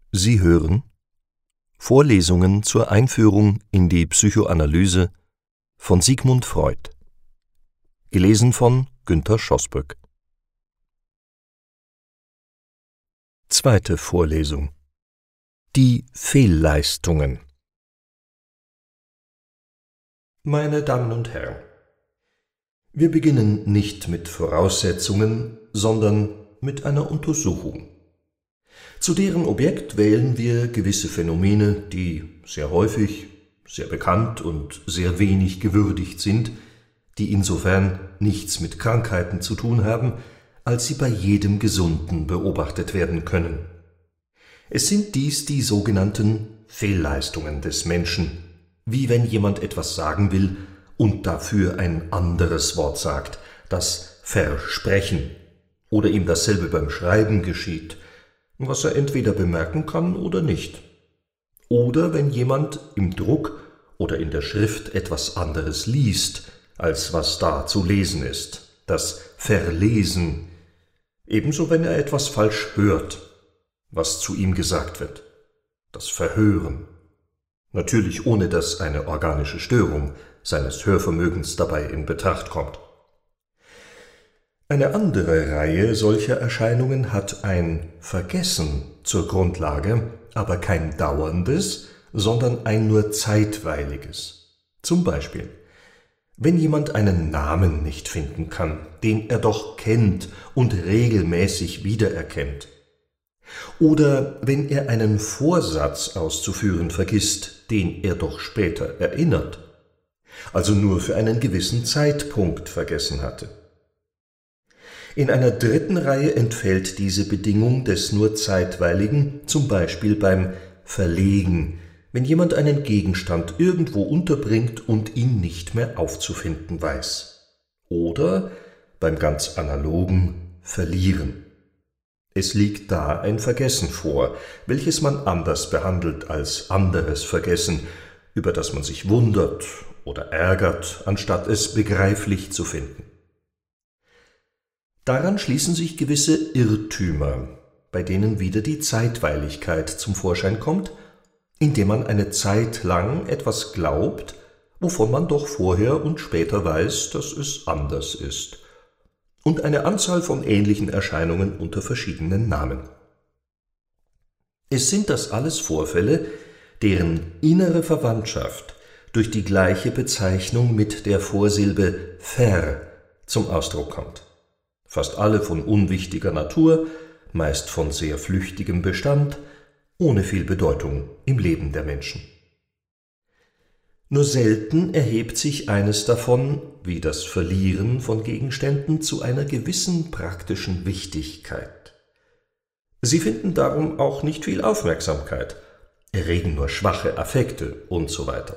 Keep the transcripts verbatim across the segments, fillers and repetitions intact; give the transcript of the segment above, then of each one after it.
Sie hören Vorlesungen zur Einführung in die Psychoanalyse von Sigmund Freud, gelesen von Günter Schoßböck. Zweite Vorlesung: Die Fehlleistungen. Meine Damen und Herren, wir beginnen nicht mit Voraussetzungen, sondern mit einer Untersuchung. Zu deren Objekt wählen wir gewisse Phänomene, die sehr häufig, sehr bekannt und sehr wenig gewürdigt sind, die insofern nichts mit Krankheiten zu tun haben, als sie bei jedem Gesunden beobachtet werden können. Es sind dies die sogenannten Fehlleistungen des Menschen, wie wenn jemand etwas sagen will und dafür ein anderes Wort sagt, das Versprechen, oder ihm dasselbe beim Schreiben geschieht, was er entweder bemerken kann oder nicht. Oder wenn jemand im Druck oder in der Schrift etwas anderes liest, als was da zu lesen ist, das Verlesen, ebenso wenn er etwas falsch hört, was zu ihm gesagt wird, das Verhören, natürlich ohne dass eine organische Störung seines Hörvermögens dabei in Betracht kommt. Eine andere Reihe solcher Erscheinungen hat ein Vergessen zur Grundlage, aber kein dauerndes, sondern ein nur zeitweiliges. Zum Beispiel, wenn jemand einen Namen nicht finden kann, den er doch kennt und regelmäßig wiedererkennt. Oder wenn er einen Vorsatz auszuführen vergisst, den er doch später erinnert, also nur für einen gewissen Zeitpunkt vergessen hatte. In einer dritten Reihe entfällt diese Bedingung des nur zeitweiligen, zum Beispiel beim Verlegen, wenn jemand einen Gegenstand irgendwo unterbringt und ihn nicht mehr aufzufinden weiß. Oder beim ganz analogen Verlieren. Es liegt da ein Vergessen vor, welches man anders behandelt als anderes Vergessen, über das man sich wundert oder ärgert, anstatt es begreiflich zu finden. Daran schließen sich gewisse Irrtümer, bei denen wieder die Zeitweiligkeit zum Vorschein kommt, indem man eine Zeit lang etwas glaubt, wovon man doch vorher und später weiß, dass es anders ist, und eine Anzahl von ähnlichen Erscheinungen unter verschiedenen Namen. Es sind das alles Vorfälle, deren innere Verwandtschaft durch die gleiche Bezeichnung mit der Vorsilbe ver zum Ausdruck kommt. Fast alle von unwichtiger Natur, meist von sehr flüchtigem Bestand, ohne viel Bedeutung im Leben der Menschen. Nur selten erhebt sich eines davon, wie das Verlieren von Gegenständen, zu einer gewissen praktischen Wichtigkeit. Sie finden darum auch nicht viel Aufmerksamkeit, erregen nur schwache Affekte und so weiter.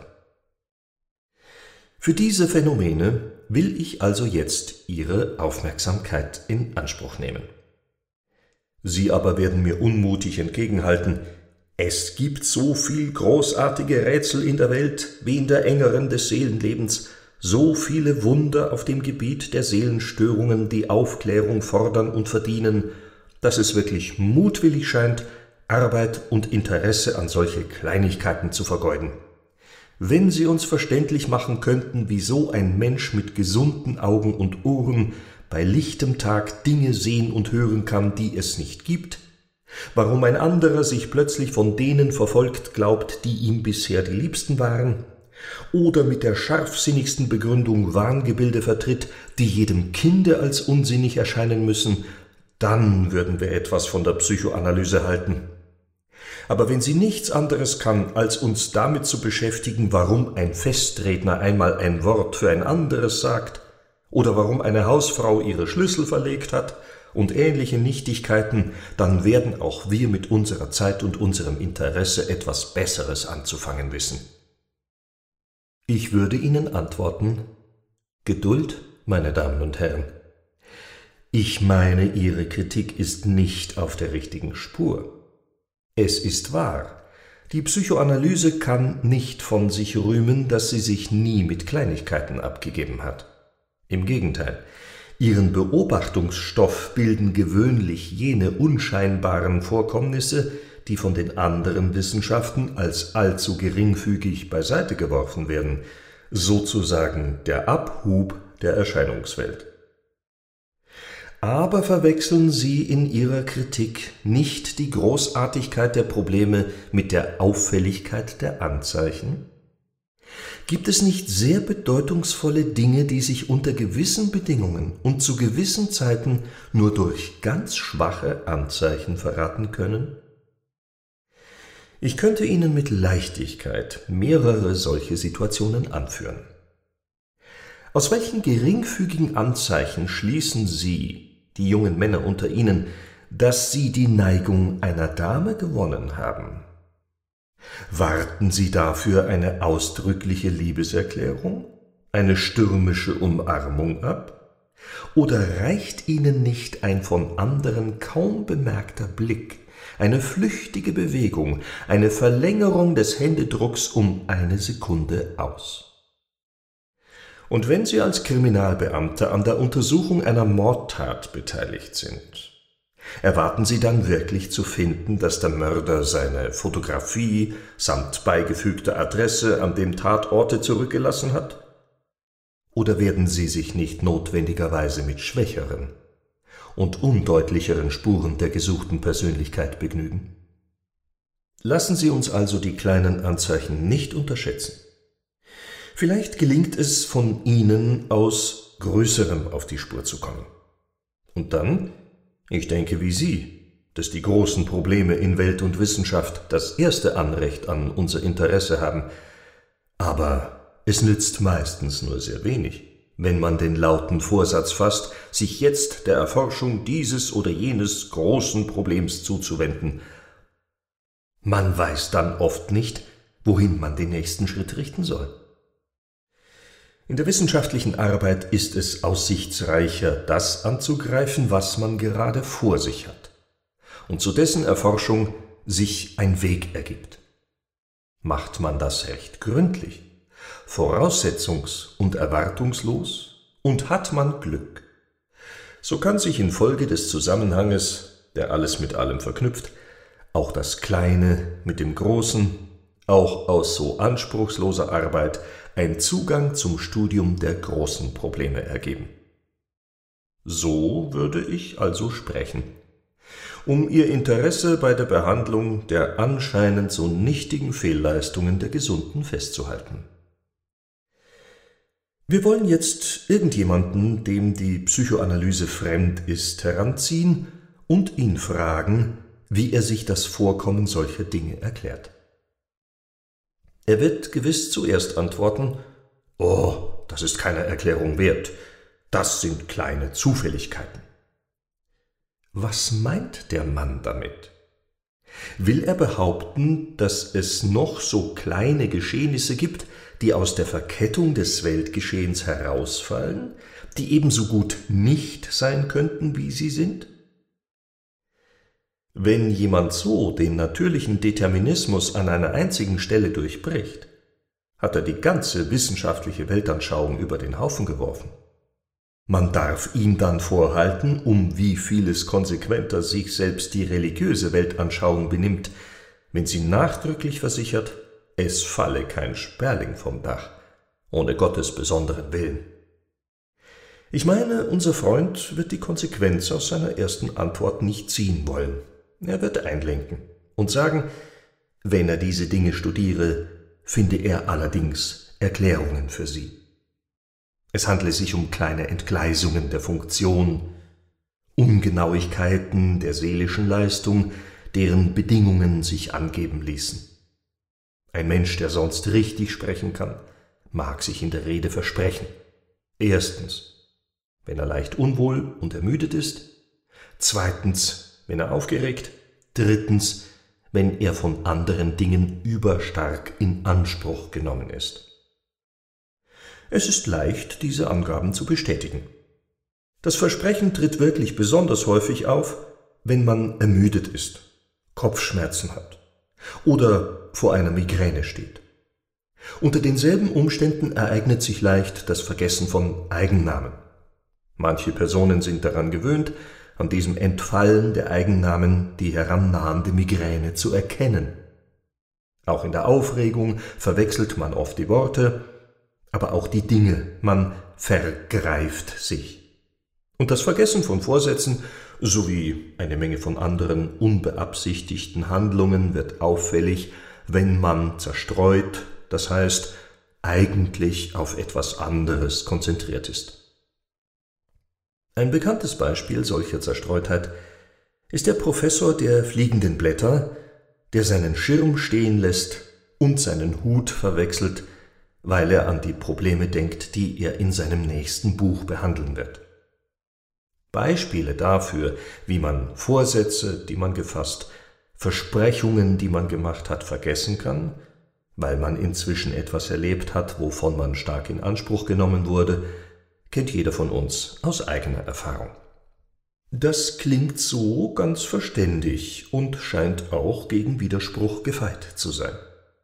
Für diese Phänomene will ich also jetzt Ihre Aufmerksamkeit in Anspruch nehmen. Sie aber werden mir unmutig entgegenhalten: Es gibt so viel großartige Rätsel in der Welt wie in der engeren des Seelenlebens, so viele Wunder auf dem Gebiet der Seelenstörungen, die Aufklärung fordern und verdienen, dass es wirklich mutwillig scheint, Arbeit und Interesse an solche Kleinigkeiten zu vergeuden. Wenn Sie uns verständlich machen könnten, wieso ein Mensch mit gesunden Augen und Ohren bei lichtem Tag Dinge sehen und hören kann, die es nicht gibt, warum ein anderer sich plötzlich von denen verfolgt glaubt, die ihm bisher die Liebsten waren, oder mit der scharfsinnigsten Begründung Wahngebilde vertritt, die jedem Kinde als unsinnig erscheinen müssen, dann würden wir etwas von der Psychoanalyse halten. Aber wenn sie nichts anderes kann, als uns damit zu beschäftigen, warum ein Festredner einmal ein Wort für ein anderes sagt, oder warum eine Hausfrau ihre Schlüssel verlegt hat, und ähnliche Nichtigkeiten, dann werden auch wir mit unserer Zeit und unserem Interesse etwas Besseres anzufangen wissen. Ich würde Ihnen antworten: Geduld, meine Damen und Herren. Ich meine, Ihre Kritik ist nicht auf der richtigen Spur. Es ist wahr, die Psychoanalyse kann nicht von sich rühmen, dass sie sich nie mit Kleinigkeiten abgegeben hat. Im Gegenteil, ihren Beobachtungsstoff bilden gewöhnlich jene unscheinbaren Vorkommnisse, die von den anderen Wissenschaften als allzu geringfügig beiseite geworfen werden, sozusagen der Abhub der Erscheinungswelt. Aber verwechseln Sie in Ihrer Kritik nicht die Großartigkeit der Probleme mit der Auffälligkeit der Anzeichen? Gibt es nicht sehr bedeutungsvolle Dinge, die sich unter gewissen Bedingungen und zu gewissen Zeiten nur durch ganz schwache Anzeichen verraten können? Ich könnte Ihnen mit Leichtigkeit mehrere solche Situationen anführen. Aus welchen geringfügigen Anzeichen schließen Sie, die jungen Männer unter Ihnen, dass Sie die Neigung einer Dame gewonnen haben? Warten Sie dafür eine ausdrückliche Liebeserklärung, eine stürmische Umarmung ab? Oder reicht Ihnen nicht ein von anderen kaum bemerkter Blick, eine flüchtige Bewegung, eine Verlängerung des Händedrucks um eine Sekunde aus? Und wenn Sie als Kriminalbeamter an der Untersuchung einer Mordtat beteiligt sind, erwarten Sie dann wirklich zu finden, dass der Mörder seine Fotografie samt beigefügter Adresse an dem Tatorte zurückgelassen hat? Oder werden Sie sich nicht notwendigerweise mit schwächeren und undeutlicheren Spuren der gesuchten Persönlichkeit begnügen? Lassen Sie uns also die kleinen Anzeichen nicht unterschätzen. Vielleicht gelingt es von Ihnen aus Größerem auf die Spur zu kommen. Und dann, ich denke wie Sie, dass die großen Probleme in Welt und Wissenschaft das erste Anrecht an unser Interesse haben, aber es nützt meistens nur sehr wenig, wenn man den lauten Vorsatz fasst, sich jetzt der Erforschung dieses oder jenes großen Problems zuzuwenden. Man weiß dann oft nicht, wohin man den nächsten Schritt richten soll. In der wissenschaftlichen Arbeit ist es aussichtsreicher, das anzugreifen, was man gerade vor sich hat und zu dessen Erforschung sich ein Weg ergibt. Macht man das recht gründlich, voraussetzungs- und erwartungslos und hat man Glück, so kann sich infolge des Zusammenhanges, der alles mit allem verknüpft, auch das Kleine mit dem Großen, auch aus so anspruchsloser Arbeit ein Zugang zum Studium der großen Probleme ergeben. So würde ich also sprechen, um Ihr Interesse bei der Behandlung der anscheinend so nichtigen Fehlleistungen der Gesunden festzuhalten. Wir wollen jetzt irgendjemanden, dem die Psychoanalyse fremd ist, heranziehen und ihn fragen, wie er sich das Vorkommen solcher Dinge erklärt. Er wird gewiss zuerst antworten, »Oh, das ist keine Erklärung wert, das sind kleine Zufälligkeiten.« Was meint der Mann damit? Will er behaupten, dass es noch so kleine Geschehnisse gibt, die aus der Verkettung des Weltgeschehens herausfallen, die ebenso gut nicht sein könnten, wie sie sind? Wenn jemand so den natürlichen Determinismus an einer einzigen Stelle durchbricht, hat er die ganze wissenschaftliche Weltanschauung über den Haufen geworfen. Man darf ihm dann vorhalten, um wie vieles konsequenter sich selbst die religiöse Weltanschauung benimmt, wenn sie nachdrücklich versichert, es falle kein Sperling vom Dach, ohne Gottes besonderen Willen. Ich meine, unser Freund wird die Konsequenz aus seiner ersten Antwort nicht ziehen wollen. Er wird einlenken und sagen, wenn er diese Dinge studiere, finde er allerdings Erklärungen für sie. Es handle sich um kleine Entgleisungen der Funktion, Ungenauigkeiten der seelischen Leistung, deren Bedingungen sich angeben ließen. Ein Mensch, der sonst richtig sprechen kann, mag sich in der Rede versprechen. Erstens, wenn er leicht unwohl und ermüdet ist. Zweitens, wenn er aufgeregt, drittens, wenn er von anderen Dingen überstark in Anspruch genommen ist. Es ist leicht, diese Angaben zu bestätigen. Das Versprechen tritt wirklich besonders häufig auf, wenn man ermüdet ist, Kopfschmerzen hat oder vor einer Migräne steht. Unter denselben Umständen ereignet sich leicht das Vergessen von Eigennamen. Manche Personen sind daran gewöhnt, an diesem Entfallen der Eigennamen die herannahende Migräne zu erkennen. Auch in der Aufregung verwechselt man oft die Worte, aber auch die Dinge, man vergreift sich. Und das Vergessen von Vorsätzen sowie eine Menge von anderen unbeabsichtigten Handlungen wird auffällig, wenn man zerstreut, das heißt eigentlich auf etwas anderes konzentriert ist. Ein bekanntes Beispiel solcher Zerstreutheit ist der Professor der fliegenden Blätter, der seinen Schirm stehen lässt und seinen Hut verwechselt, weil er an die Probleme denkt, die er in seinem nächsten Buch behandeln wird. Beispiele dafür, wie man Vorsätze, die man gefasst, Versprechungen, die man gemacht hat, vergessen kann, weil man inzwischen etwas erlebt hat, wovon man stark in Anspruch genommen wurde, kennt jeder von uns aus eigener Erfahrung. Das klingt so ganz verständig und scheint auch gegen Widerspruch gefeit zu sein.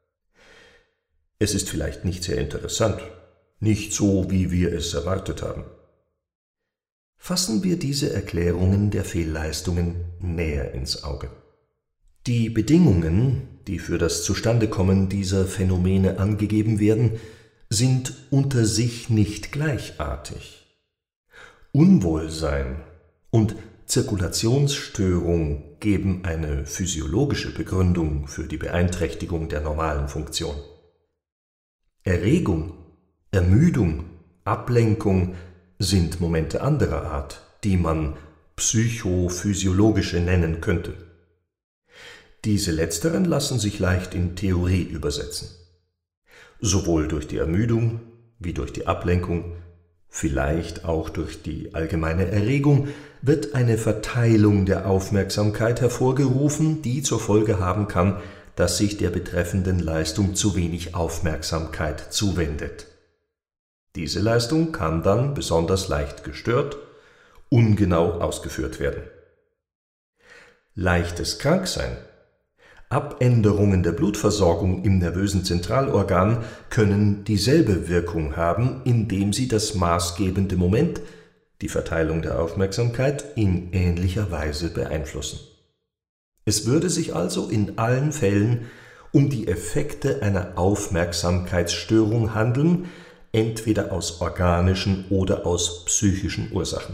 Es ist vielleicht nicht sehr interessant, nicht so, wie wir es erwartet haben. Fassen wir diese Erklärungen der Fehlleistungen näher ins Auge. Die Bedingungen, die für das Zustandekommen dieser Phänomene angegeben werden, sind unter sich nicht gleichartig. Unwohlsein und Zirkulationsstörung geben eine physiologische Begründung für die Beeinträchtigung der normalen Funktion. Erregung, Ermüdung, Ablenkung sind Momente anderer Art, die man psychophysiologische nennen könnte. Diese letzteren lassen sich leicht in Theorie übersetzen. Sowohl durch die Ermüdung wie durch die Ablenkung, vielleicht auch durch die allgemeine Erregung, wird eine Verteilung der Aufmerksamkeit hervorgerufen, die zur Folge haben kann, dass sich der betreffenden Leistung zu wenig Aufmerksamkeit zuwendet. Diese Leistung kann dann besonders leicht gestört, ungenau ausgeführt werden. Leichtes Kranksein, Abänderungen der Blutversorgung im nervösen Zentralorgan können dieselbe Wirkung haben, indem sie das maßgebende Moment, die Verteilung der Aufmerksamkeit, in ähnlicher Weise beeinflussen. Es würde sich also in allen Fällen um die Effekte einer Aufmerksamkeitsstörung handeln, entweder aus organischen oder aus psychischen Ursachen.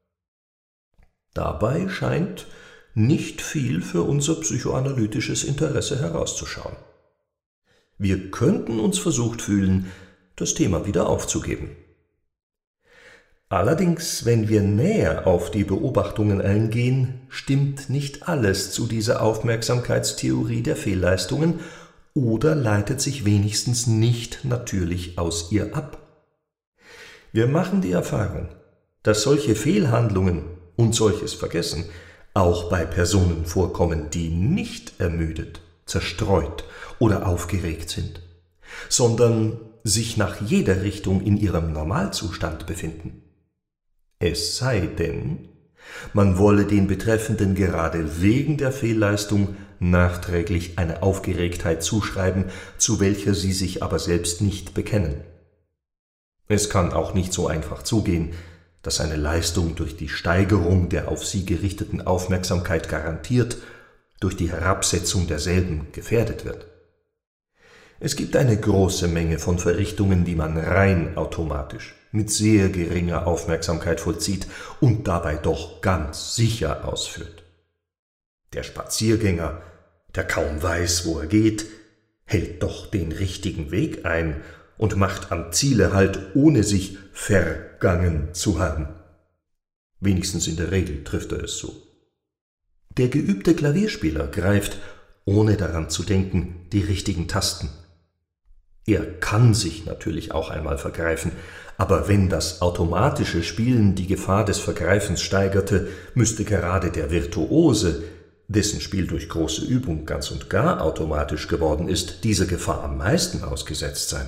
Dabei scheint nicht viel für unser psychoanalytisches Interesse herauszuschauen. Wir könnten uns versucht fühlen, das Thema wieder aufzugeben. Allerdings, wenn wir näher auf die Beobachtungen eingehen, stimmt nicht alles zu dieser Aufmerksamkeitstheorie der Fehlleistungen oder leitet sich wenigstens nicht natürlich aus ihr ab. Wir machen die Erfahrung, dass solche Fehlhandlungen und solches Vergessen auch bei Personen vorkommen, die nicht ermüdet, zerstreut oder aufgeregt sind, sondern sich nach jeder Richtung in ihrem Normalzustand befinden. Es sei denn, man wolle den Betreffenden gerade wegen der Fehlleistung nachträglich eine Aufgeregtheit zuschreiben, zu welcher sie sich aber selbst nicht bekennen. Es kann auch nicht so einfach zugehen, dass eine Leistung durch die Steigerung der auf sie gerichteten Aufmerksamkeit garantiert, durch die Herabsetzung derselben gefährdet wird. Es gibt eine große Menge von Verrichtungen, die man rein automatisch, mit sehr geringer Aufmerksamkeit vollzieht und dabei doch ganz sicher ausführt. Der Spaziergänger, der kaum weiß, wo er geht, hält doch den richtigen Weg ein und macht am Ziele Halt, ohne sich vergangen zu haben. Wenigstens in der Regel trifft er es so. Der geübte Klavierspieler greift, ohne daran zu denken, die richtigen Tasten. Er kann sich natürlich auch einmal vergreifen, aber wenn das automatische Spielen die Gefahr des Vergreifens steigerte, müsste gerade der Virtuose, dessen Spiel durch große Übung ganz und gar automatisch geworden ist, dieser Gefahr am meisten ausgesetzt sein.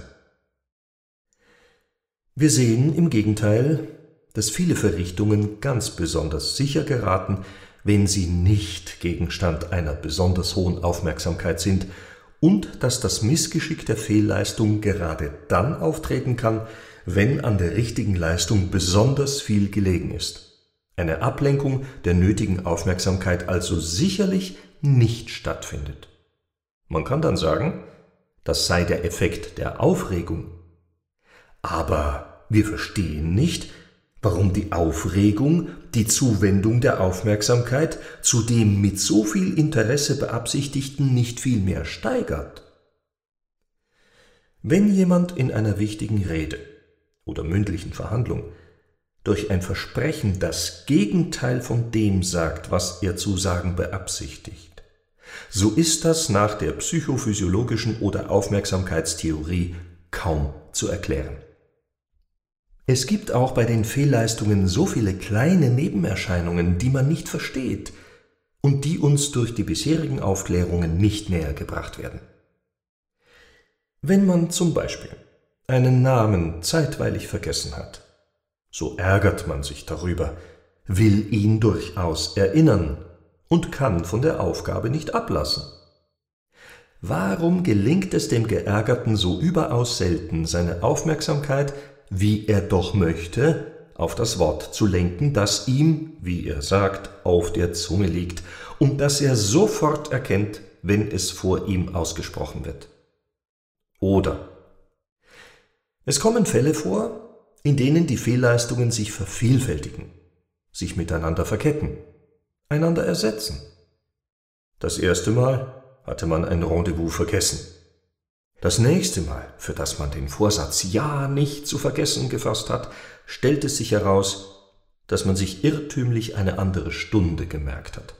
Wir sehen im Gegenteil, dass viele Verrichtungen ganz besonders sicher geraten, wenn sie nicht Gegenstand einer besonders hohen Aufmerksamkeit sind, und dass das Missgeschick der Fehlleistung gerade dann auftreten kann, wenn an der richtigen Leistung besonders viel gelegen ist, eine Ablenkung der nötigen Aufmerksamkeit also sicherlich nicht stattfindet. Man kann dann sagen, das sei der Effekt der Aufregung. Aber wir verstehen nicht, warum die Aufregung die Zuwendung der Aufmerksamkeit zu dem mit so viel Interesse Beabsichtigten nicht viel mehr steigert. Wenn jemand in einer wichtigen Rede oder mündlichen Verhandlung durch ein Versprechen das Gegenteil von dem sagt, was er zu sagen beabsichtigt, so ist das nach der psychophysiologischen oder Aufmerksamkeitstheorie kaum zu erklären. Es gibt auch bei den Fehlleistungen so viele kleine Nebenerscheinungen, die man nicht versteht und die uns durch die bisherigen Aufklärungen nicht näher gebracht werden. Wenn man zum Beispiel einen Namen zeitweilig vergessen hat, so ärgert man sich darüber, will ihn durchaus erinnern und kann von der Aufgabe nicht ablassen. Warum gelingt es dem Geärgerten so überaus selten, seine Aufmerksamkeit, wie er doch möchte, auf das Wort zu lenken, das ihm, wie er sagt, auf der Zunge liegt und das er sofort erkennt, wenn es vor ihm ausgesprochen wird? Oder es kommen Fälle vor, in denen die Fehlleistungen sich vervielfältigen, sich miteinander verketten, einander ersetzen. Das erste Mal hatte man ein Rendezvous vergessen. Das nächste Mal, für das man den Vorsatz ja nicht zu vergessen gefasst hat, stellt es sich heraus, dass man sich irrtümlich eine andere Stunde gemerkt hat.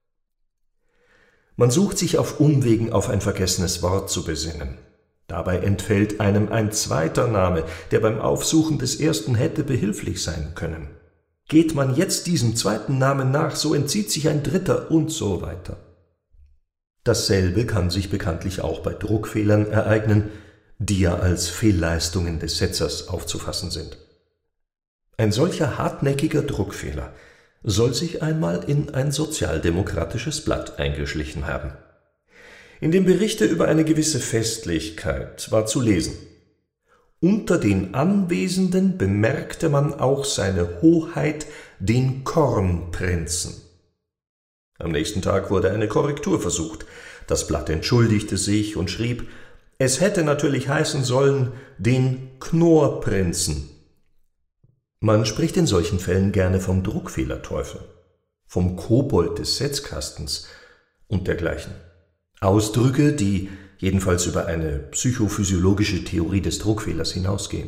Man sucht sich auf Umwegen auf ein vergessenes Wort zu besinnen. Dabei entfällt einem ein zweiter Name, der beim Aufsuchen des ersten hätte behilflich sein können. Geht man jetzt diesem zweiten Namen nach, so entzieht sich ein dritter und so weiter. Dasselbe kann sich bekanntlich auch bei Druckfehlern ereignen, die ja als Fehlleistungen des Setzers aufzufassen sind. Ein solcher hartnäckiger Druckfehler soll sich einmal in ein sozialdemokratisches Blatt eingeschlichen haben. In dem Berichte über eine gewisse Festlichkeit war zu lesen: Unter den Anwesenden bemerkte man auch seine Hoheit, den Kornprinzen. Am nächsten Tag wurde eine Korrektur versucht. Das Blatt entschuldigte sich und schrieb, es hätte natürlich heißen sollen, den Knorrprinzen. Man spricht in solchen Fällen gerne vom Druckfehlerteufel, vom Kobold des Setzkastens und dergleichen. Ausdrücke, die jedenfalls über eine psychophysiologische Theorie des Druckfehlers hinausgehen.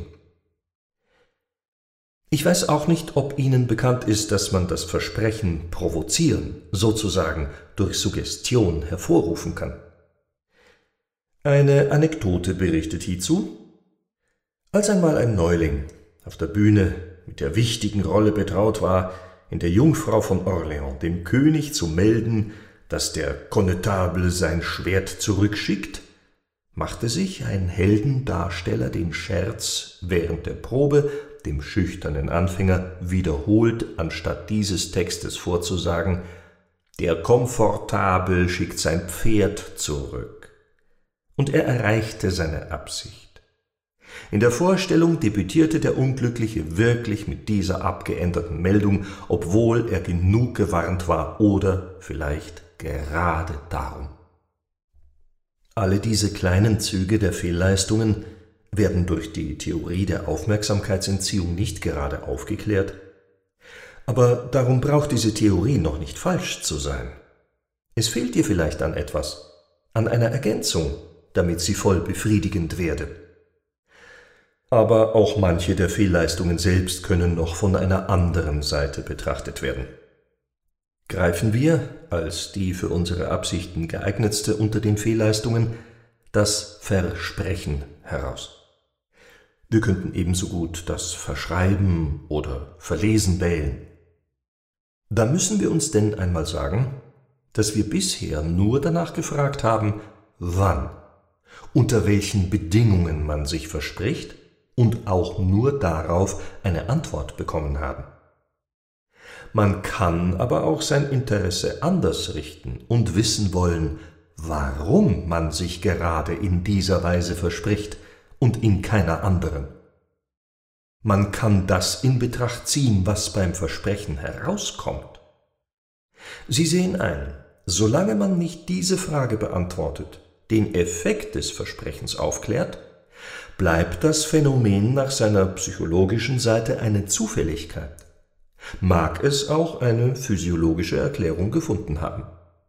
Ich weiß auch nicht, ob Ihnen bekannt ist, dass man das Versprechen provozieren, sozusagen durch Suggestion hervorrufen kann. Eine Anekdote berichtet hierzu: Als einmal ein Neuling auf der Bühne mit der wichtigen Rolle betraut war, in der Jungfrau von Orléans dem König zu melden, dass der Konnetable sein Schwert zurückschickt, machte sich ein Heldendarsteller den Scherz, während der Probe dem schüchternen Anfänger wiederholt, anstatt dieses Textes vorzusagen, der Komfortable schickt sein Pferd zurück. Und er erreichte seine Absicht. In der Vorstellung debütierte der Unglückliche wirklich mit dieser abgeänderten Meldung, obwohl er genug gewarnt war oder vielleicht gerade darum. Alle diese kleinen Züge der Fehlleistungen werden durch die Theorie der Aufmerksamkeitsentziehung nicht gerade aufgeklärt, aber darum braucht diese Theorie noch nicht falsch zu sein. Es fehlt ihr vielleicht an etwas, an einer Ergänzung, damit sie voll befriedigend werde. Aber auch manche der Fehlleistungen selbst können noch von einer anderen Seite betrachtet werden. Greifen wir, als die für unsere Absichten geeignetste unter den Fehlleistungen, das Versprechen heraus. Wir könnten ebenso gut das Verschreiben oder Verlesen wählen. Da müssen wir uns denn einmal sagen, dass wir bisher nur danach gefragt haben, wann, unter welchen Bedingungen man sich verspricht und auch nur darauf eine Antwort bekommen haben. Man kann aber auch sein Interesse anders richten und wissen wollen, warum man sich gerade in dieser Weise verspricht und in keiner anderen. man kann das in Betracht ziehen, was beim Versprechen herauskommt. Sie sehen ein, solange man nicht diese Frage beantwortet, den Effekt des Versprechens aufklärt, bleibt das Phänomen nach seiner psychologischen Seite eine Zufälligkeit, mag es auch eine physiologische Erklärung gefunden haben.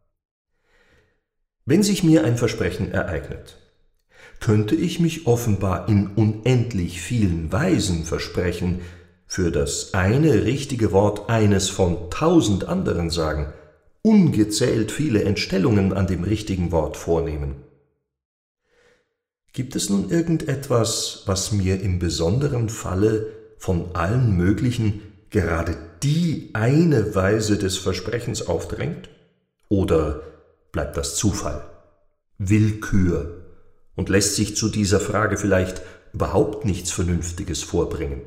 Wenn sich mir ein Versprechen ereignet, könnte ich mich offenbar in unendlich vielen Weisen versprechen, für das eine richtige Wort eines von tausend anderen sagen, ungezählt viele Entstellungen an dem richtigen Wort vornehmen. Gibt es nun irgendetwas, was mir im besonderen Falle von allen möglichen gerade die eine Weise des Versprechens aufdrängt? Oder bleibt das Zufall, Willkür und lässt sich zu dieser Frage vielleicht überhaupt nichts Vernünftiges vorbringen?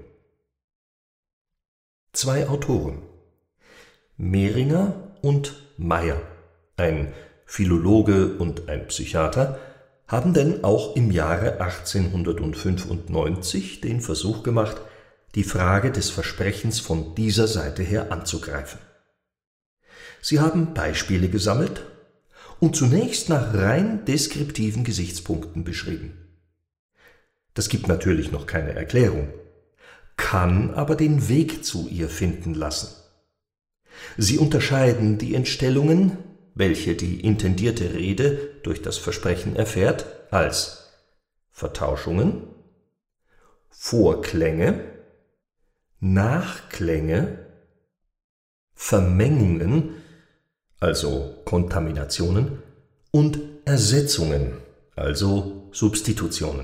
Zwei Autoren, Mehringer und Meyer, ein Philologe und ein Psychiater, haben denn auch im Jahre achtzehnhundertfünfundneunzig den Versuch gemacht, die Frage des Versprechens von dieser Seite her anzugreifen. Sie haben Beispiele gesammelt und zunächst nach rein deskriptiven Gesichtspunkten beschrieben. Das gibt natürlich noch keine Erklärung, kann aber den Weg zu ihr finden lassen. Sie unterscheiden die Entstellungen, welche die intendierte Rede durch das Versprechen erfährt, als Vertauschungen, Vorklänge, Nachklänge, Vermengungen, also Kontaminationen, und Ersetzungen, also Substitutionen.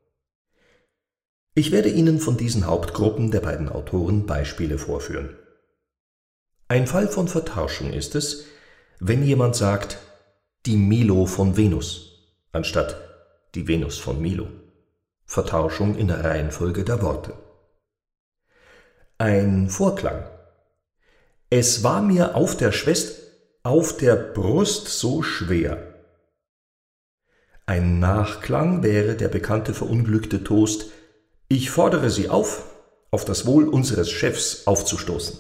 Ich werde Ihnen von diesen Hauptgruppen der beiden Autoren Beispiele vorführen. Ein Fall von Vertauschung ist es, wenn jemand sagt, die Milo von Venus, anstatt die Venus von Milo. Vertauschung in der Reihenfolge der Worte. Ein Vorklang. Es war mir auf der Schwest, auf der Brust so schwer. Ein Nachklang wäre der bekannte verunglückte Toast, ich fordere Sie auf, auf das Wohl unseres Chefs aufzustoßen.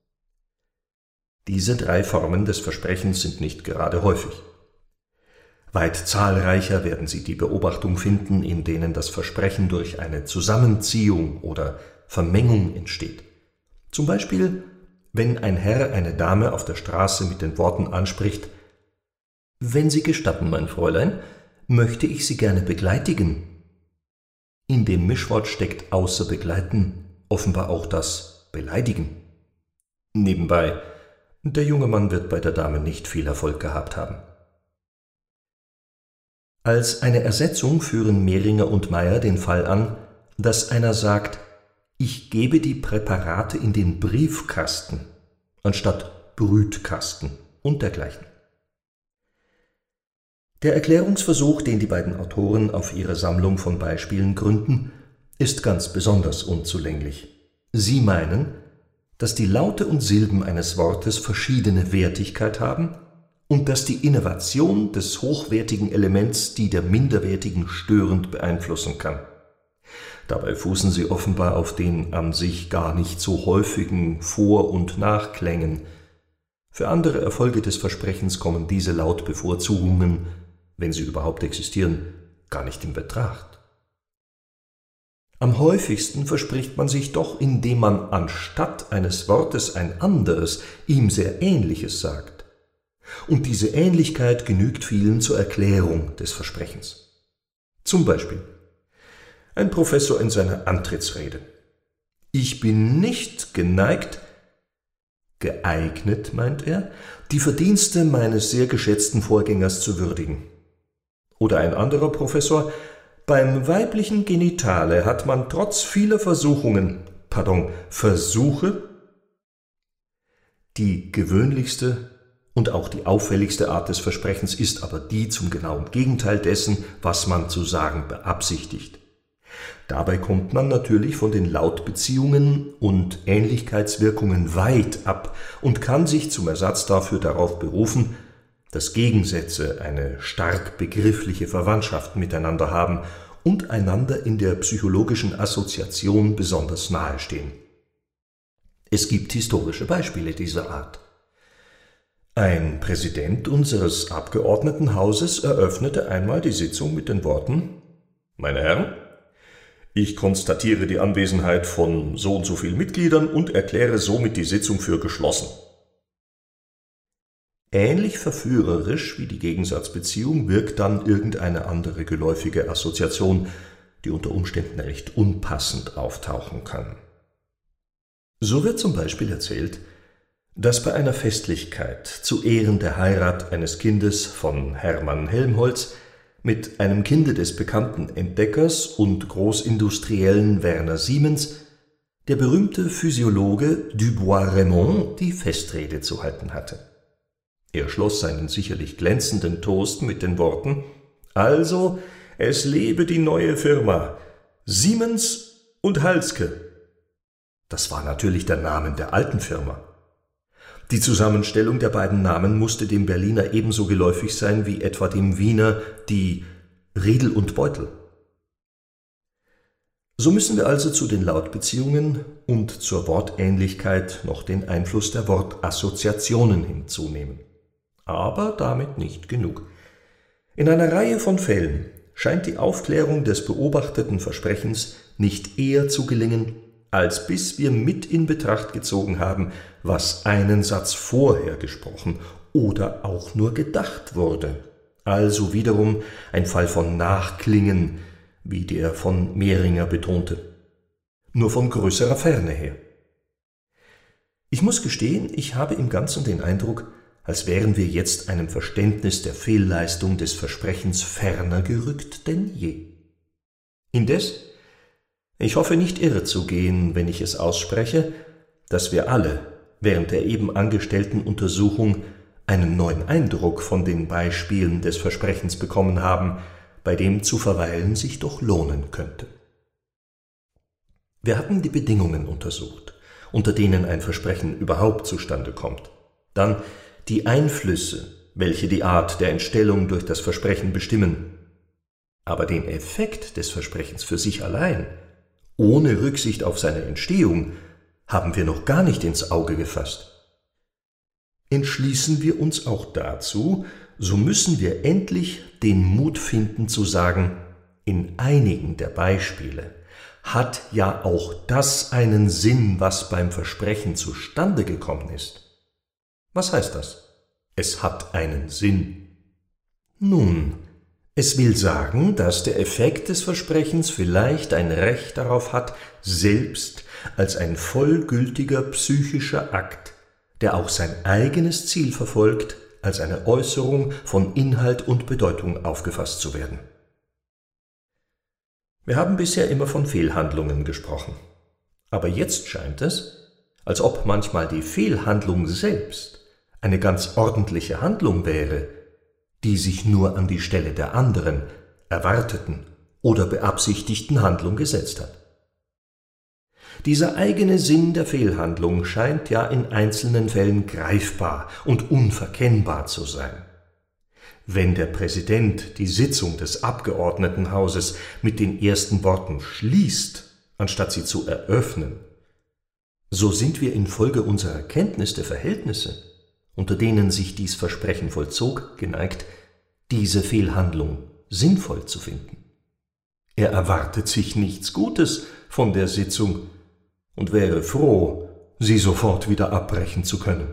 Diese drei Formen des Versprechens sind nicht gerade häufig. Weit zahlreicher werden Sie die Beobachtung finden, in denen das Versprechen durch eine Zusammenziehung oder Vermengung entsteht. Zum Beispiel, wenn ein Herr eine Dame auf der Straße mit den Worten anspricht, »Wenn Sie gestatten, mein Fräulein, möchte ich Sie gerne begleitigen.« In dem Mischwort steckt außer begleiten offenbar auch das beleidigen. Nebenbei, der junge Mann wird bei der Dame nicht viel Erfolg gehabt haben. Als eine Ersetzung führen Mehringer und Meyer den Fall an, dass einer sagt, ich gebe die Präparate in den Briefkasten, anstatt Brütkasten und dergleichen. Der Erklärungsversuch, den die beiden Autoren auf ihre Sammlung von Beispielen gründen, ist ganz besonders unzulänglich. Sie meinen, dass die Laute und Silben eines Wortes verschiedene Wertigkeit haben und dass die Innovation des hochwertigen Elements die der minderwertigen störend beeinflussen kann. Dabei fußen sie offenbar auf den an sich gar nicht so häufigen Vor- und Nachklängen. Für andere Erfolge des Versprechens kommen diese Lautbevorzugungen, wenn sie überhaupt existieren, gar nicht in Betracht. Am häufigsten verspricht man sich doch, indem man anstatt eines Wortes ein anderes, ihm sehr ähnliches sagt. Und diese Ähnlichkeit genügt vielen zur Erklärung des Versprechens. Zum Beispiel ein Professor in seiner Antrittsrede. Ich bin nicht geneigt, geeignet, meint er, die Verdienste meines sehr geschätzten Vorgängers zu würdigen. Oder ein anderer Professor, beim weiblichen Genitale hat man trotz vieler Versuchungen, pardon, Versuche, die gewöhnlichste und auch die auffälligste Art des Versprechens ist aber die zum genauen Gegenteil dessen, was man zu sagen beabsichtigt. Dabei kommt man natürlich von den Lautbeziehungen und Ähnlichkeitswirkungen weit ab und kann sich zum Ersatz dafür darauf berufen, dass Gegensätze eine stark begriffliche Verwandtschaft miteinander haben und einander in der psychologischen Assoziation besonders nahe stehen. Es gibt historische Beispiele dieser Art. Ein Präsident unseres Abgeordnetenhauses eröffnete einmal die Sitzung mit den Worten: »Meine Herren, ich konstatiere die Anwesenheit von so und so vielen Mitgliedern und erkläre somit die Sitzung für geschlossen.« Ähnlich verführerisch wie die Gegensatzbeziehung wirkt dann irgendeine andere geläufige Assoziation, die unter Umständen recht unpassend auftauchen kann. So wird zum Beispiel erzählt, dass bei einer Festlichkeit zu Ehren der Heirat eines Kindes von Hermann Helmholtz mit einem Kinde des bekannten Entdeckers und Großindustriellen Werner Siemens der berühmte Physiologe Dubois-Reymond die Festrede zu halten hatte. Er schloss seinen sicherlich glänzenden Toast mit den Worten: »Also, es lebe die neue Firma, Siemens und Halske.« Das war natürlich der Name der alten Firma. Die Zusammenstellung der beiden Namen musste dem Berliner ebenso geläufig sein wie etwa dem Wiener die Riedel und Beutel. So müssen wir also zu den Lautbeziehungen und zur Wortähnlichkeit noch den Einfluss der Wortassoziationen hinzunehmen. Aber damit nicht genug. In einer Reihe von Fällen scheint die Aufklärung des beobachteten Versprechens nicht eher zu gelingen, als bis wir mit in Betracht gezogen haben, was einen Satz vorher gesprochen oder auch nur gedacht wurde. Also wiederum ein Fall von Nachklingen, wie der von Mehringer betonte, nur von größerer Ferne her. Ich muss gestehen, ich habe im Ganzen den Eindruck, als wären wir jetzt einem Verständnis der Fehlleistung des Versprechens ferner gerückt denn je. Indes, ich hoffe nicht irre zu gehen, wenn ich es ausspreche, dass wir alle während der eben angestellten Untersuchung einen neuen Eindruck von den Beispielen des Versprechens bekommen haben, bei dem zu verweilen sich doch lohnen könnte. Wir hatten die Bedingungen untersucht, unter denen ein Versprechen überhaupt zustande kommt, dann die Einflüsse, welche die Art der Entstellung durch das Versprechen bestimmen, aber den Effekt des Versprechens für sich allein, ohne Rücksicht auf seine Entstehung, haben wir noch gar nicht ins Auge gefasst. Entschließen wir uns auch dazu, so müssen wir endlich den Mut finden zu sagen, in einigen der Beispiele hat ja auch das einen Sinn, was beim Versprechen zustande gekommen ist. Was heißt das? Es hat einen Sinn. Nun, es will sagen, dass der Effekt des Versprechens vielleicht ein Recht darauf hat, selbst als ein vollgültiger psychischer Akt, der auch sein eigenes Ziel verfolgt, als eine Äußerung von Inhalt und Bedeutung aufgefasst zu werden. Wir haben bisher immer von Fehlhandlungen gesprochen, aber jetzt scheint es, als ob manchmal die Fehlhandlung selbst eine ganz ordentliche Handlung wäre, die sich nur an die Stelle der anderen, erwarteten oder beabsichtigten Handlung gesetzt hat. Dieser eigene Sinn der Fehlhandlung scheint ja in einzelnen Fällen greifbar und unverkennbar zu sein. Wenn der Präsident die Sitzung des Abgeordnetenhauses mit den ersten Worten schließt, anstatt sie zu eröffnen, so sind wir infolge unserer Kenntnis der Verhältnisse, unter denen sich dies Versprechen vollzog, geneigt, diese Fehlhandlung sinnvoll zu finden. Er erwartet sich nichts Gutes von der Sitzung und wäre froh, sie sofort wieder abbrechen zu können.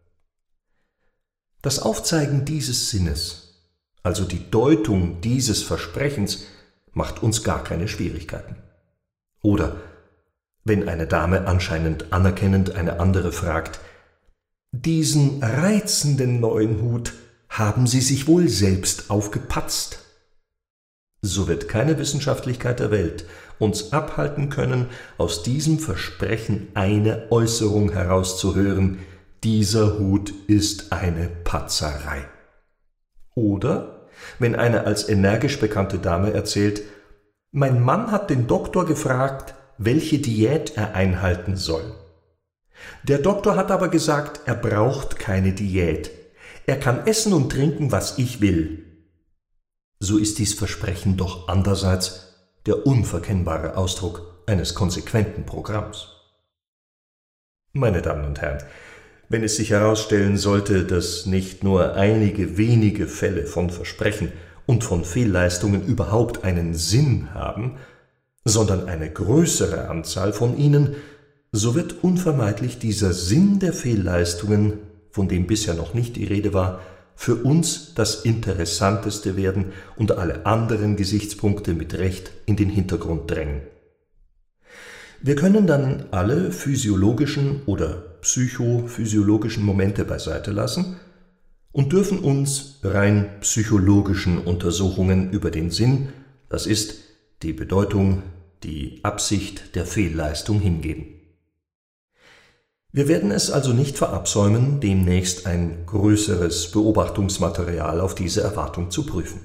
Das Aufzeigen dieses Sinnes, also die Deutung dieses Versprechens, macht uns gar keine Schwierigkeiten. Oder, wenn eine Dame anscheinend anerkennend eine andere fragt, »Diesen reizenden neuen Hut haben Sie sich wohl selbst aufgepatzt?« So wird keine Wissenschaftlichkeit der Welt uns abhalten können, aus diesem Versprechen eine Äußerung herauszuhören, dieser Hut ist eine Patzerei. Oder, wenn eine als energisch bekannte Dame erzählt, mein Mann hat den Doktor gefragt, welche Diät er einhalten soll. Der Doktor hat aber gesagt, er braucht keine Diät. Er kann essen und trinken, was ich will. So ist dies Versprechen doch andererseits der unverkennbare Ausdruck eines konsequenten Programms. Meine Damen und Herren, wenn es sich herausstellen sollte, dass nicht nur einige wenige Fälle von Versprechen und von Fehlleistungen überhaupt einen Sinn haben, sondern eine größere Anzahl von ihnen, so wird unvermeidlich dieser Sinn der Fehlleistungen, von dem bisher noch nicht die Rede war, für uns das Interessanteste werden und alle anderen Gesichtspunkte mit Recht in den Hintergrund drängen. Wir können dann alle physiologischen oder psychophysiologischen Momente beiseite lassen und dürfen uns rein psychologischen Untersuchungen über den Sinn, das ist die Bedeutung, die Absicht der Fehlleistung hingeben. Wir werden es also nicht verabsäumen, demnächst ein größeres Beobachtungsmaterial auf diese Erwartung zu prüfen.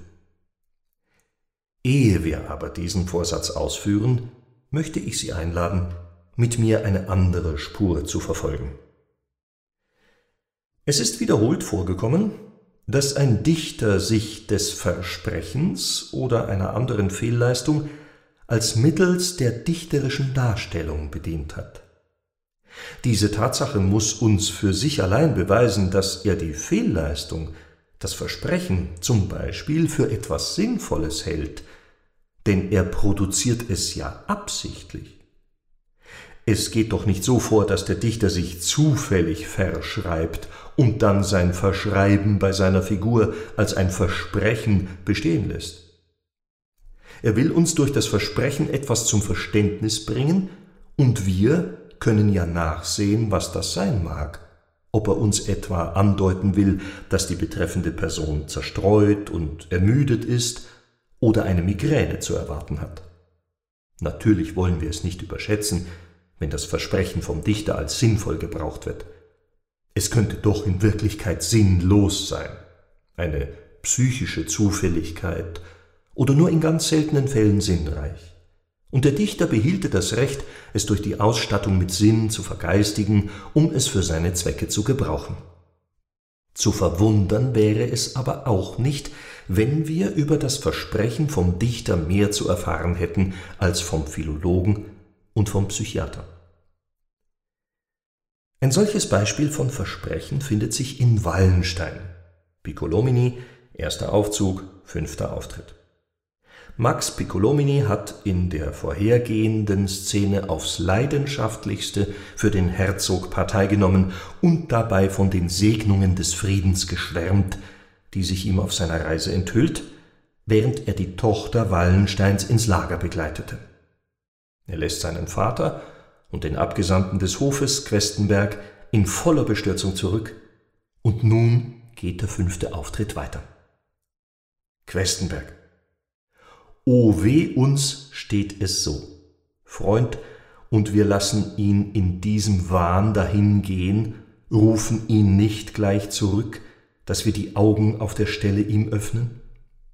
Ehe wir aber diesen Vorsatz ausführen, möchte ich Sie einladen, mit mir eine andere Spur zu verfolgen. Es ist wiederholt vorgekommen, dass ein Dichter sich des Versprechens oder einer anderen Fehlleistung als mittels der dichterischen Darstellung bedient hat. Diese Tatsache muss uns für sich allein beweisen, dass er die Fehlleistung, das Versprechen zum Beispiel, für etwas Sinnvolles hält, denn er produziert es ja absichtlich. Es geht doch nicht so vor, dass der Dichter sich zufällig verschreibt und dann sein Verschreiben bei seiner Figur als ein Versprechen bestehen lässt. Er will uns durch das Versprechen etwas zum Verständnis bringen, und wir können ja nachsehen, was das sein mag, ob er uns etwa andeuten will, dass die betreffende Person zerstreut und ermüdet ist oder eine Migräne zu erwarten hat. Natürlich wollen wir es nicht überschätzen, wenn das Versprechen vom Dichter als sinnvoll gebraucht wird. Es könnte doch in Wirklichkeit sinnlos sein, eine psychische Zufälligkeit oder nur in ganz seltenen Fällen sinnreich. Und der Dichter behielte das Recht, es durch die Ausstattung mit Sinn zu vergeistigen, um es für seine Zwecke zu gebrauchen. Zu verwundern wäre es aber auch nicht, wenn wir über das Versprechen vom Dichter mehr zu erfahren hätten als vom Philologen und vom Psychiater. Ein solches Beispiel von Versprechen findet sich in Wallenstein. Piccolomini, erster Aufzug, fünfter Auftritt. Max Piccolomini hat in der vorhergehenden Szene aufs Leidenschaftlichste für den Herzog Partei genommen und dabei von den Segnungen des Friedens geschwärmt, die sich ihm auf seiner Reise enthüllt, während er die Tochter Wallensteins ins Lager begleitete. Er lässt seinen Vater und den Abgesandten des Hofes, Questenberg, in voller Bestürzung zurück, und nun geht der fünfte Auftritt weiter. Questenberg: O weh uns steht es so, Freund, und wir lassen ihn in diesem Wahn dahingehen, rufen ihn nicht gleich zurück, dass wir die Augen auf der Stelle ihm öffnen?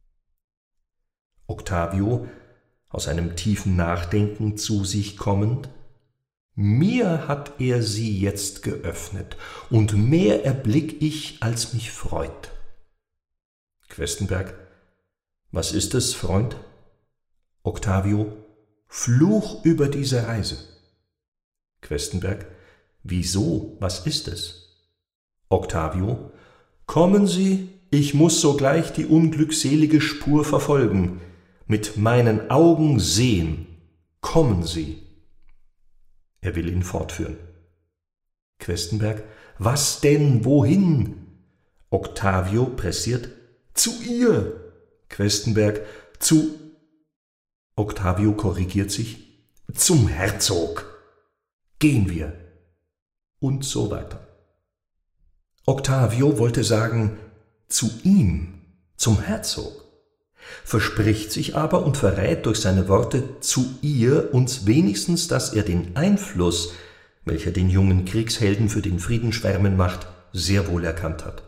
Octavio, aus einem tiefen Nachdenken zu sich kommend: Mir hat er sie jetzt geöffnet, und mehr erblick ich, als mich freut. Questenberg: Was ist es, Freund? Octavio: Fluch über diese Reise. Questenberg: Wieso, was ist es? Octavio: Kommen Sie, ich muß sogleich die unglückselige Spur verfolgen, mit meinen Augen sehen, kommen Sie. Er will ihn fortführen. Questenberg: Was denn, wohin? Octavio pressiert: Zu ihr. Questenberg: Zu... Octavio korrigiert sich: Zum Herzog. Gehen wir. Und so weiter. Octavio wollte sagen, zu ihm, zum Herzog, verspricht sich aber und verrät durch seine Worte zu ihr uns wenigstens, dass er den Einfluss, welcher den jungen Kriegshelden für den Frieden schwärmen macht, sehr wohl erkannt hat.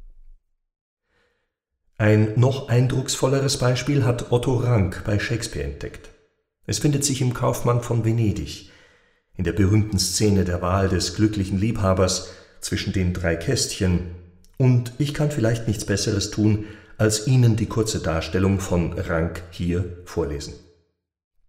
Ein noch eindrucksvolleres Beispiel hat Otto Rank bei Shakespeare entdeckt. Es findet sich im Kaufmann von Venedig, in der berühmten Szene der Wahl des glücklichen Liebhabers zwischen den drei Kästchen, und ich kann vielleicht nichts Besseres tun, als Ihnen die kurze Darstellung von Rank hier vorlesen.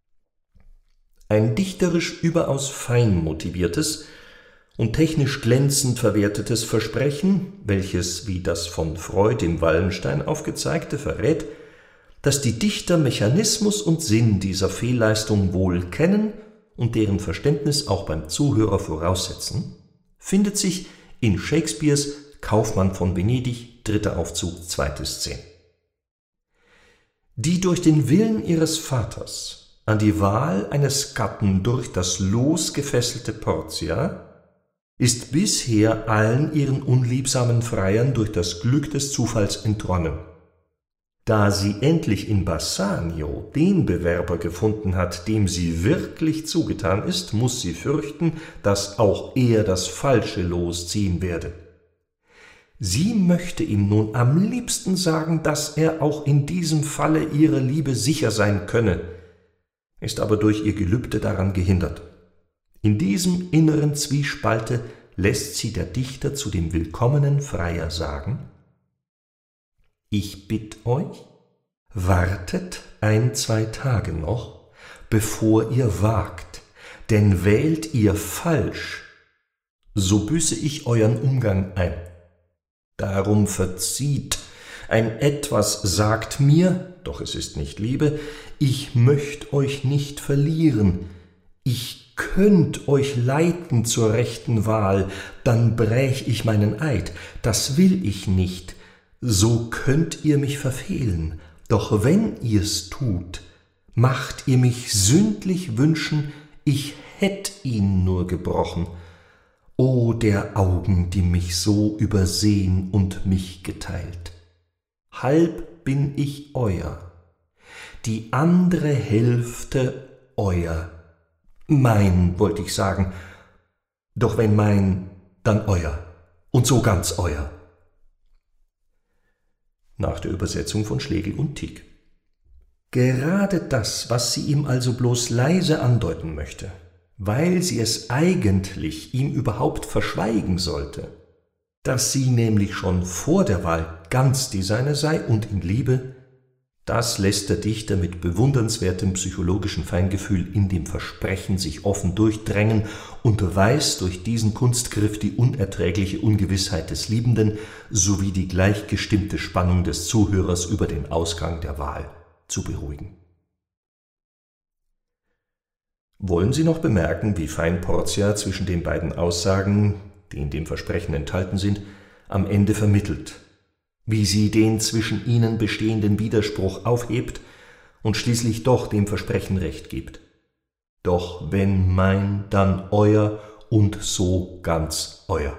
Ein dichterisch überaus fein motiviertes und technisch glänzend verwertetes Versprechen, welches, wie das von Freud im Wallenstein aufgezeigte, verrät, dass die Dichter Mechanismus und Sinn dieser Fehlleistung wohl kennen und deren Verständnis auch beim Zuhörer voraussetzen, findet sich in Shakespeares Kaufmann von Venedig, dritter Aufzug, zweite Szene. Die durch den Willen ihres Vaters an die Wahl eines Gatten durch das Los gefesselte Portia ist bisher allen ihren unliebsamen Freiern durch das Glück des Zufalls entronnen. Da sie endlich in Bassanio den Bewerber gefunden hat, dem sie wirklich zugetan ist, muss sie fürchten, dass auch er das falsche Los ziehen werde. Sie möchte ihm nun am liebsten sagen, dass er auch in diesem Falle ihrer Liebe sicher sein könne, ist aber durch ihr Gelübde daran gehindert. In diesem inneren Zwiespalte lässt sie der Dichter zu dem willkommenen Freier sagen: Ich bitt euch, wartet ein, zwei Tage noch, bevor ihr wagt, denn wählt ihr falsch, so büße ich euren Umgang ein. Darum verzieht, ein Etwas sagt mir, doch es ist nicht Liebe, ich möcht euch nicht verlieren, ich könnt euch leiten zur rechten Wahl, dann bräch ich meinen Eid, das will ich nicht, so könnt ihr mich verfehlen, doch wenn ihr's tut, macht ihr mich sündlich wünschen, ich hätt ihn nur gebrochen. O der Augen, die mich so übersehen und mich geteilt. Halb bin ich euer, die andere Hälfte euer. Mein, wollte ich sagen, doch wenn mein, dann euer, und so ganz euer. Nach der Übersetzung von Schlegel und Tieck. Gerade das, was sie ihm also bloß leise andeuten möchte, weil sie es eigentlich ihm überhaupt verschweigen sollte, dass sie nämlich schon vor der Wahl ganz die seine sei und ihn liebe, das lässt der Dichter mit bewundernswertem psychologischen Feingefühl in dem Versprechen sich offen durchdrängen und weiß durch diesen Kunstgriff die unerträgliche Ungewissheit des Liebenden sowie die gleichgestimmte Spannung des Zuhörers über den Ausgang der Wahl zu beruhigen. Wollen Sie noch bemerken, wie fein Portia zwischen den beiden Aussagen, die in dem Versprechen enthalten sind, am Ende vermittelt, wie sie den zwischen ihnen bestehenden Widerspruch aufhebt und schließlich doch dem Versprechen Recht gibt. Doch wenn mein, dann euer und so ganz euer.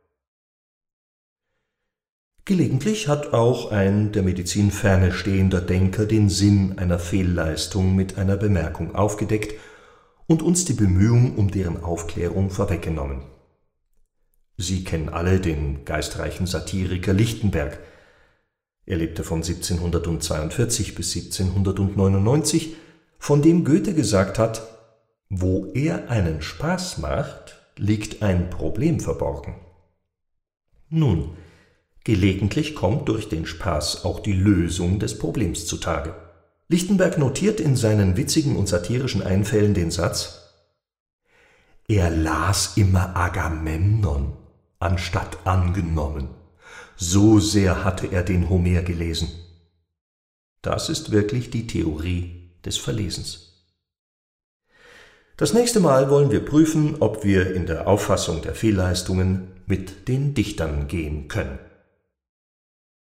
Gelegentlich hat auch ein der Medizin ferne stehender Denker den Sinn einer Fehlleistung mit einer Bemerkung aufgedeckt und uns die Bemühung um deren Aufklärung vorweggenommen. Sie kennen alle den geistreichen Satiriker Lichtenberg. Er lebte von siebzehnhundertzweiundvierzig bis siebzehnhundertneunundneunzig, von dem Goethe gesagt hat: Wo er einen Spaß macht, liegt ein Problem verborgen. Nun, gelegentlich kommt durch den Spaß auch die Lösung des Problems zutage. Lichtenberg notiert in seinen witzigen und satirischen Einfällen den Satz: Er las immer Agamemnon anstatt angenommen, so sehr hatte er den Homer gelesen. Das ist wirklich die Theorie des Verlesens. Das nächste Mal wollen wir prüfen, ob wir in der Auffassung der Fehlleistungen mit den Dichtern gehen können.